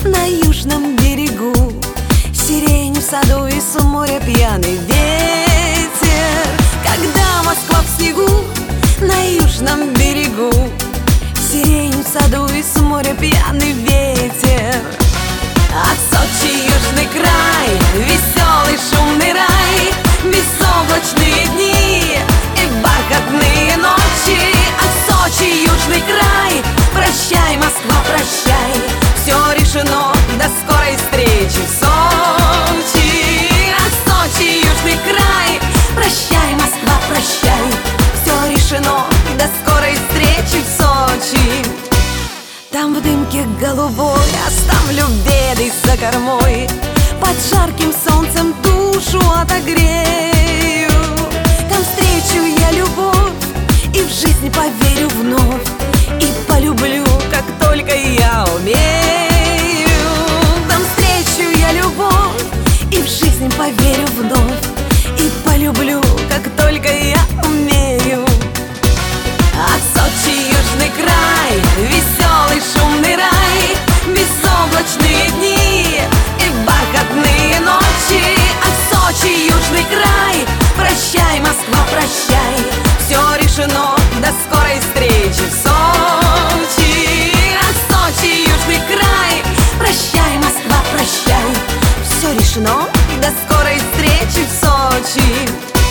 на южном берегу. Сирень в саду и с моря пьяный ветер. Когда Москва в снегу на южном берегу. Сирень в саду и с моря пьяный ветер. От Сочи южный край, веселый шумный рай, безоблачные дни и бархатные ночи. От Сочи южный край, прощай, Москва, прощай, все решено, до скорой встречи в Сочи. От Сочи южный край, прощай, Москва, прощай, все решено, до скорой встречи в Сочи. Там в дымке голубой оставлю беды за кормой, под жарким солнцем душу отогрею. Там встречу я любовь и в жизнь поверю вновь, и полюблю, как только я умею. Там встречу я любовь и в жизнь поверю вновь, и полюблю, как только я умею. От Сочи южный край, веселый шумный рай, безоблачные дни и бархатные ночи. От Сочи южный край, прощай, Москва, прощай, все решено, до скорой встречи в Сочи. От Сочи южный край, прощай, Москва, прощай, все решено, до скорой встречи в Сочи.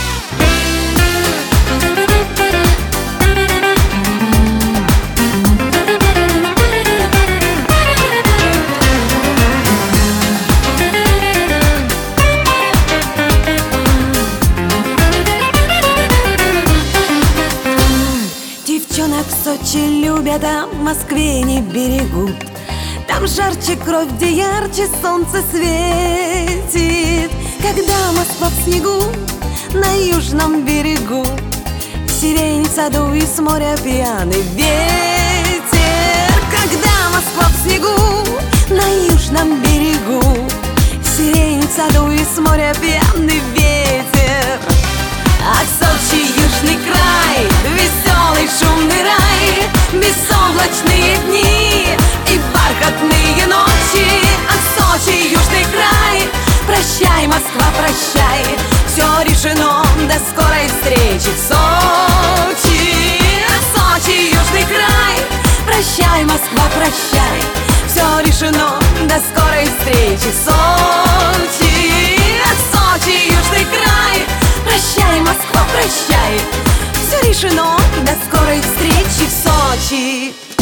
Девчонок в Сочи любят, а в Москве не берегут. Там жарче кровь, где ярче солнце светит. Когда Москва в снегу на южном берегу, сирень в саду и с моря пьяный ветер. Когда Москва в снегу на южном берегу, сирень в саду и с моря пьяный ветер. От Сочи южный край, веселый шумный рай, безоблачные дни и бархатные ночи. От Сочи южный край, прощай, Москва, прощай, все решено, до скорой встречи в Сочи. От Сочи южный край, прощай, Москва, прощай, все решено, до скорой встречи в Сочи. От Сочи южный край, прощай, Москва, прощай, все решено, до скорой встречи в Сочи.